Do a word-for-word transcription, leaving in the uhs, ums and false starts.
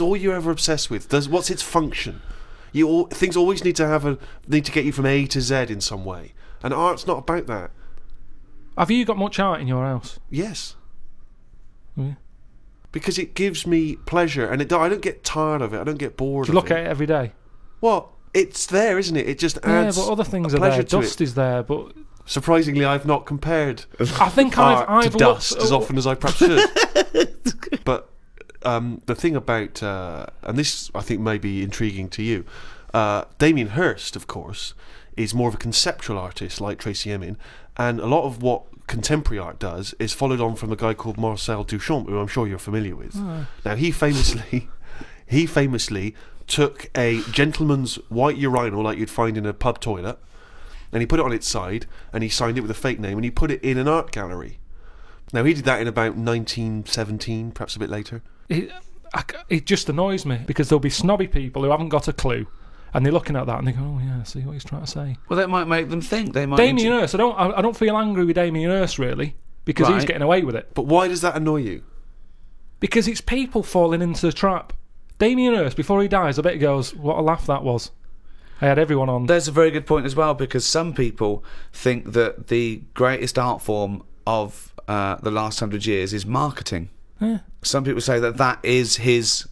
all you're ever obsessed with? Does what's its function? You all, things always need to have a need to get you from A to Z in some way, and art's not about that. Have you got much art in your house? Yes. Yeah. Because it gives me pleasure, and it, I don't get tired of it. I don't get bored. Do you of look it. at it every day? Well, it's there, isn't it? It just adds. Yeah, but other things a are there. pleasure to Dust it. is there, but Surprisingly, I've not compared. I think I've, art I've to dust looked, as often as I perhaps should. But um, the thing about, uh, and this I think may be intriguing to you, uh, Damien Hirst, of course, is more of a conceptual artist like Tracy Emin, and a lot of what contemporary art does is followed on from a guy called Marcel Duchamp, who I'm sure you're familiar with. Oh. Now he famously, he famously took a gentleman's white urinal like you'd find in a pub toilet, and he put it on its side, and he signed it with a fake name, and he put it in an art gallery. Now he did that in about nineteen seventeen, perhaps a bit later. It, I, it just annoys me because there'll be snobby people who haven't got a clue, and they're looking at that and they go, "Oh yeah, I see what he's trying to say." Well, that might make them think. They might. Damien Hirst, I don't, I, I don't feel angry with Damien Hirst really because Right. he's getting away with it. But why does that annoy you? Because it's people falling into the trap. Damien Hirst, before he dies, I bet he goes, "What a laugh that was." I had everyone on. There's a very good point as well, because some people think that the greatest art form of uh, the last hundred years is marketing. Yeah. Some people say that that is his